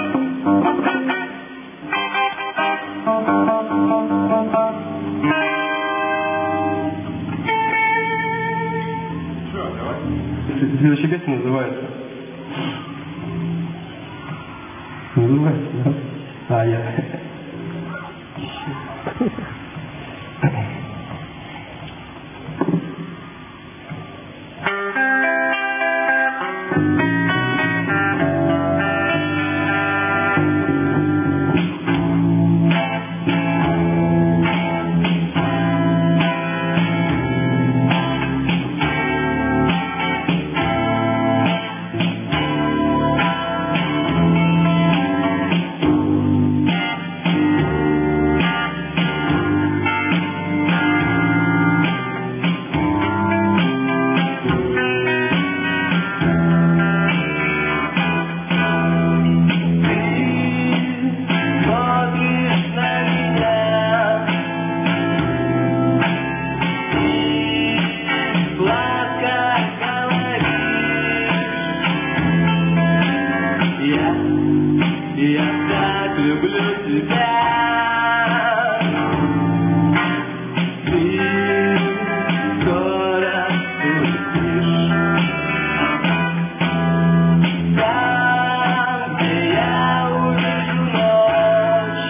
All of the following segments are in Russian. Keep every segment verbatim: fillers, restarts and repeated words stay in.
Следующая песня называется. Называется, да? А, я. Я так люблю тебя. Ты скоро улетишь. Там, где я увижу ночь,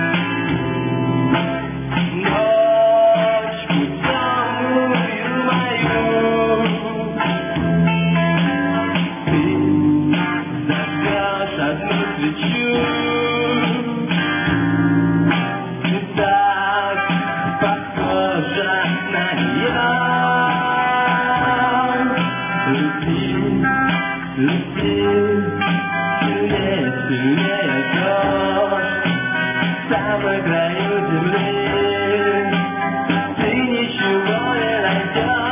ночь темную мою. Ты зажгешь одну свечу. Лети, сильнее, сильнее жжешь, в самой краю земли ты ничего не найдешь.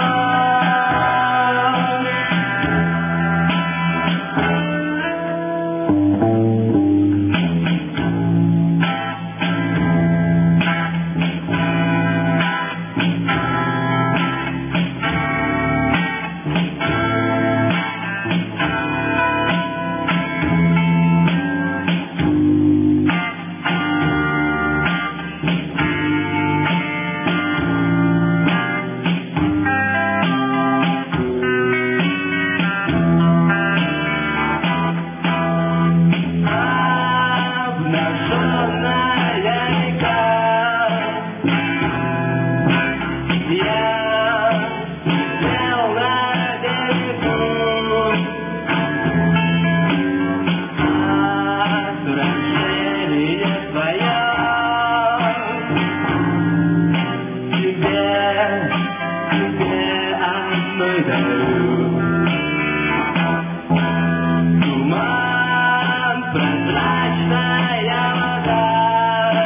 Туман, прозрачная вода,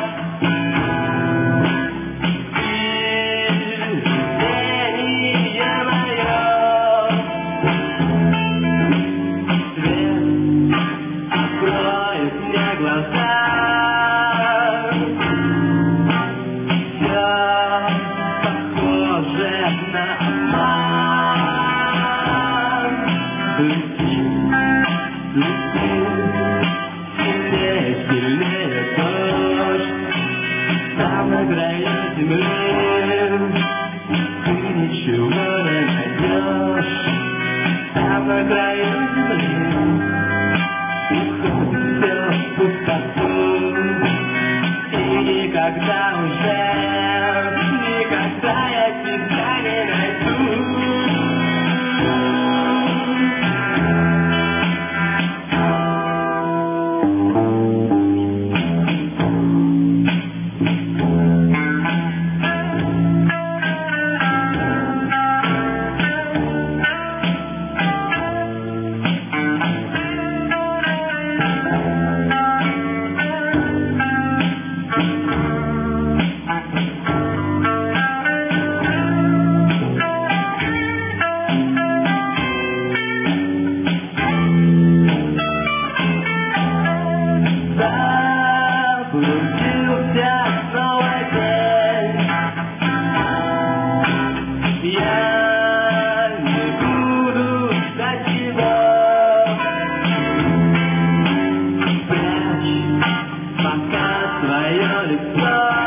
ты видение мое. Свет откроет мне глаза. Все похоже на обман. Лети, лети, сильнее, сильнее дождь, там на краю земли ты ничего не найдешь. Там на краю земли уходит все в пустоту, и никогда уже, никогда я тебя не найду. your love.